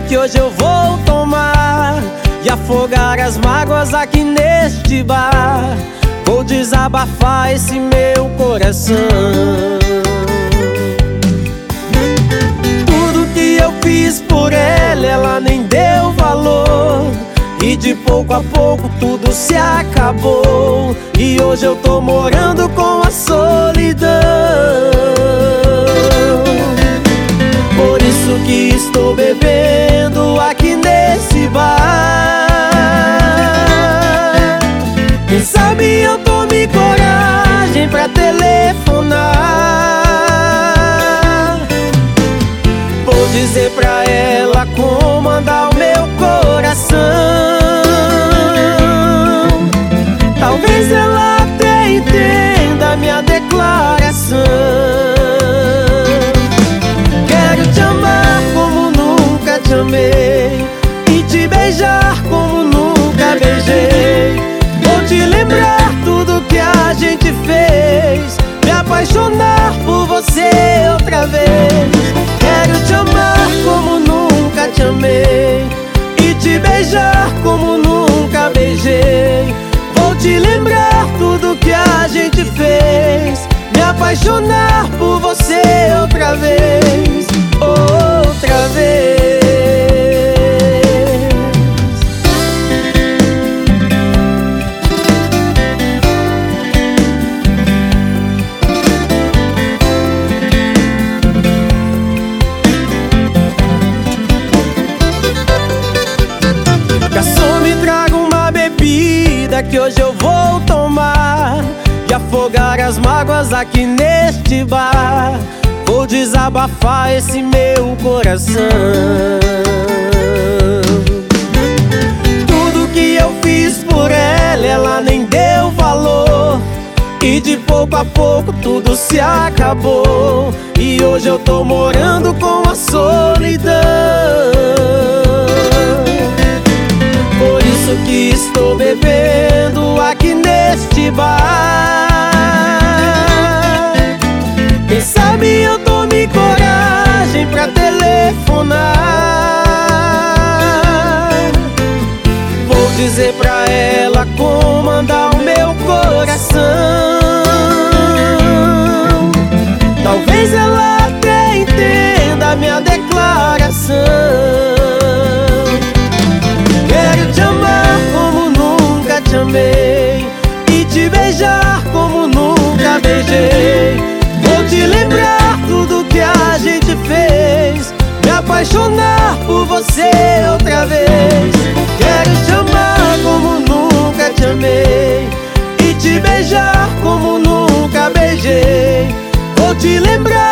que hoje eu vou tomar e afogar as mágoas aqui neste bar. Vou desabafar esse meu coração. Tudo que eu fiz por ela nem deu valor, e de pouco a pouco tudo se acabou. E hoje eu tô morando com a solidão. Por isso que estou bebendo aqui nesse bar. Quem sabe eu tome coragem pra telefonar. Vou dizer pra ela como anda o meu coração. Talvez ela até entenda a minha declaração. Quero te amar como nunca te amei, e te beijar como nunca beijei. Vou te lembrar tudo que a gente fez, me apaixonar por você outra vez. Quero te amar como nunca te amei, e te beijar como nunca beijei. Vou te lembrar tudo que a gente fez, me apaixonar por você outra vez, outra vez. Garçom, me traga uma bebida que hoje eu vou tomar e afogar as mágoas aqui neste bar. Vou desabafar esse meu coração. Tudo que eu fiz por ela nem deu valor, e de pouco a pouco tudo se acabou. E hoje eu tô morando com a solidão. Por isso que estou bebendo aqui neste bar. Quem sabe eu tome coragem pra telefonar. Vou dizer pra ela como anda o meu coração. Talvez ela até entenda a minha declaração. Quero te amar como nunca te amei, e te beijar como nunca beijei. Vou te lembrar tudo que a gente fez, me apaixonar por você outra vez. Quero te amar como nunca te amei, e te beijar como nunca beijei. Vou te lembrar